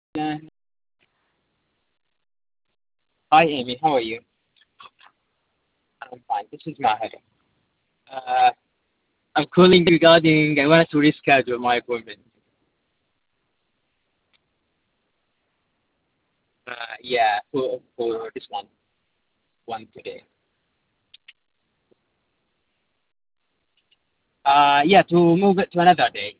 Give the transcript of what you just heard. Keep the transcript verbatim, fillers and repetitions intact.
Uh, Hi, Amy. How are you? I'm fine. This is Maher. Uh, I'm calling regarding I wanted to reschedule my appointment. Uh, yeah, for for this one, one today. Uh, yeah, to move it to another day.